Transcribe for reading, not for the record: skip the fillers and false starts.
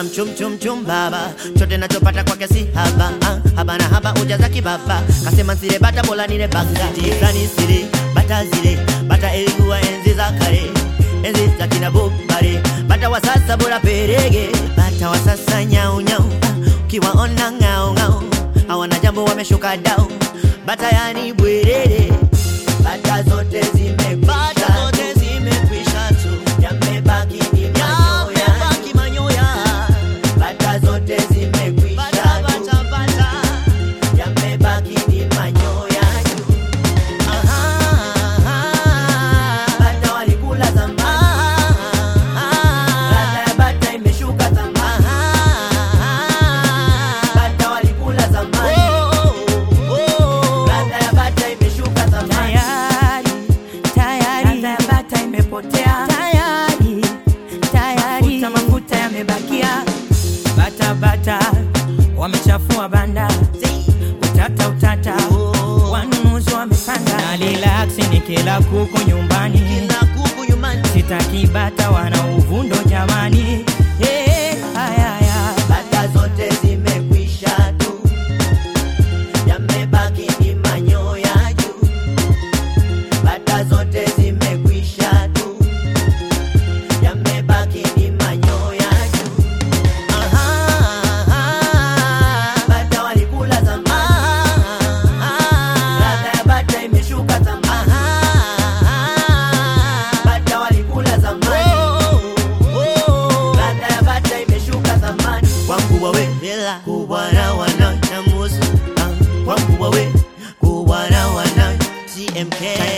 mchum chum chum baba, chote nachopata kwake si haba. Haba na haba ujaza kibaba, kasema sile bata bola nile banga. Tifani sile bata zile, bata ilikuwa enzi za kale, enzi za kina Bobale. Bata wa sasa bora perege, bata wa sasa nyau nyau, ukiwaona ngao ngao hawana jambo wameshuka down. Bata yani bwerere, bata zote zimekwisha tu, yamebaki ni manyoya. Bata zote zimekwisha tu, yamebaki ni manyoya tu. Bata walikula zamani, ladha ya bata imeshuka zamani. Bata walikula zamani, ladha ya bata imeshuka zamani. Tayari ladha ya bata imepotea. Tayari mafuta yamebakia. Bata wamechafua banda. Utata wanunuzi wamepanda. Na relax ni kila kuku nyumbani. Sitaki bata wana uvundo jamani. Bata zote zimekwisha tu, yamebaki ni manyoya juu. Bata zote zimekwisha tu, yamebaki ni manyoya juu. Bata walikula zamani, ladha ya bata imeshuka zamani. Bata walikula zamani, ladha ya bata imeshuka zamani. Wangu wawe hela kubwana wana namusu, wangu wawe kubwana wana CMK.